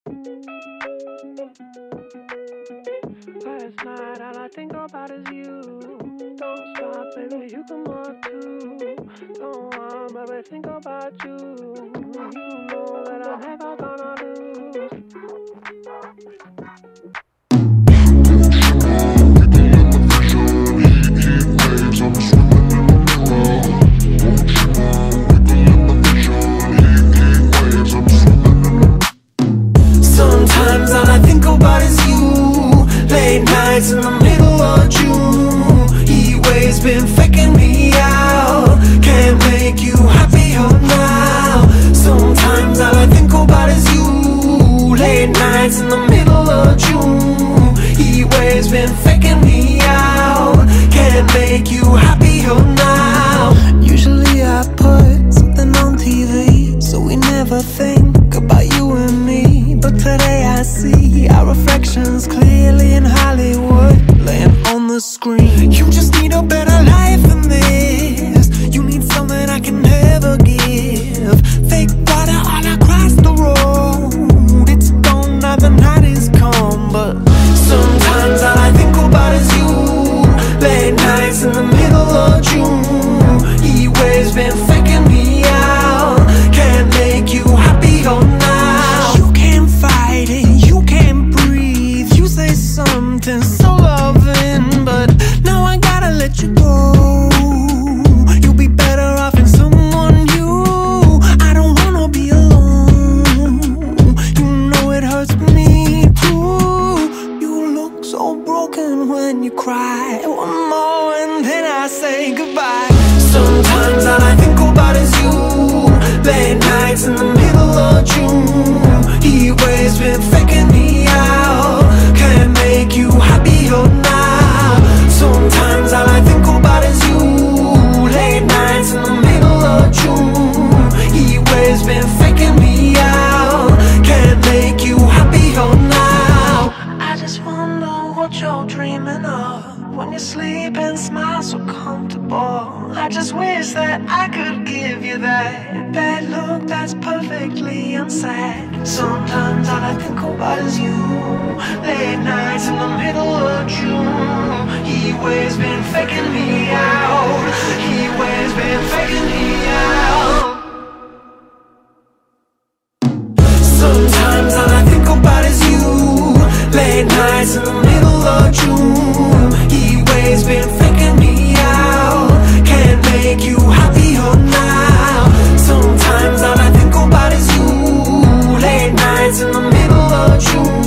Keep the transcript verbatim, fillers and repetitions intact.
Last night all I think about is you. Don't stop, baby, you come on too. Don't want, baby, think about you. You know that I'm never gonna lose. Sometimes all I think about is you. Late nights in the middle of June. Heat waves been faking me out. Can't make you happier now. Sometimes all I think about is you. Late nights in the middle of June. Heat waves been faking me out. Can't make you happier now. Usually I put something on T V, so we never think about you and me. But today I see our reflections clearly in Hollywood, laying on the screen. You just need a better life than this. You need something I can never give. Fake water all across the road. It's gone now, the night is come. But sometimes all I think about is you. Late nights in the middle of June. Heat waves been faking me out. Can't make you happier now. You can't fight it, you can't breathe. You say something so loving, but now I gotta let you go. You'll be better off in someone new. I don't wanna be alone. You know it hurts me too. You look so broken when you cry. One more and then I say goodbye. Sometimes all I think about is you. Late nights in the middle of June. Heat waves been faking me out. Can't make you happier now. Sometimes all I think about is you. Late nights in the middle of June. Heat waves been faking me out. Can't make you happier now. I just wonder what you're dreaming of when you sleep and smile so comfortable. I just wish that I could give you that bad look that's perfectly unsaid. Sometimes all I think about is you. Late nights in the middle of June. Heat waves been faking me out. Heat waves been faking me out. Sometimes all I think about is you. Late nights in the middle of June. Heat waves been faking me out. Can't make you happier now. Sometimes all I think about is you. Late nights in the middle of June.